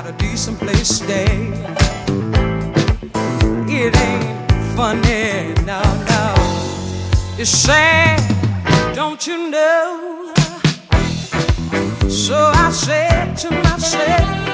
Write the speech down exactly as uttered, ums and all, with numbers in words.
a decent place to stay. It ain't funny, no, no. It's sad, don't you know? So I said to myself,